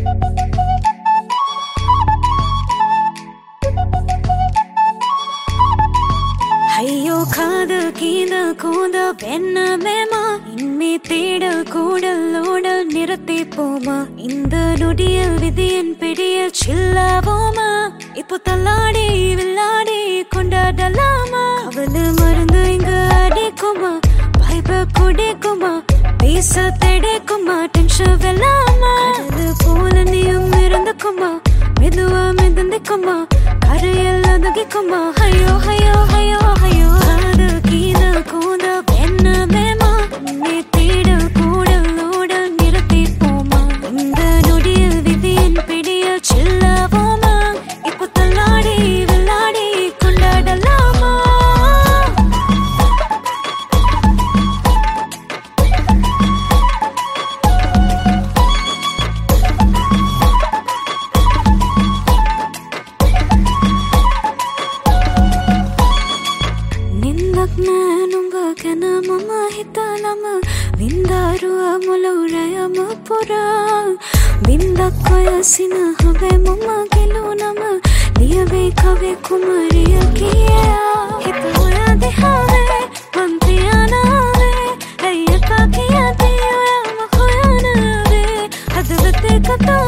ஐயோ காதல் கீதல் கூந்தல் பெண்ணமேமா இன்மே தேடல் கூடல் ஓடல் நிறத்தை போமா இந்த நொடியில் விதியின் பிடியில் சில்லாவோமா இப்போ தள்ளாடி வில்லாடி கொண்டாடலாமா அவளு மருந்து இங்கு அடிக்குமா பைப குடிக்குமா பேச தடைக்குமா டென்ஷன் வெல்லாமா அது போல நீயும் இருந்துக்குமா மெதுவா மிதந்துக்குமா கரையில் அதுக்குமா ஐயோ ஐயோ ஐயோ ஐயோ காதல் கீதல் கூந்தல் பெண்ணமேமா நீ தேடல் கூடல் ஓடல் நிறத்தை போமா இந்த நொடியில் விதியின் பிடியில் சில்லாவோமா இப்போ தள்ளாடி வில்லாடி கொண்டாடலாமா Mama hitalama vindaru amulurayama pura vinda koya sina have mama gelunama liyave kave kumariya kiya hitoya dehave mantiyana ve ayya ka kiya diya ma khoya na ve advate kata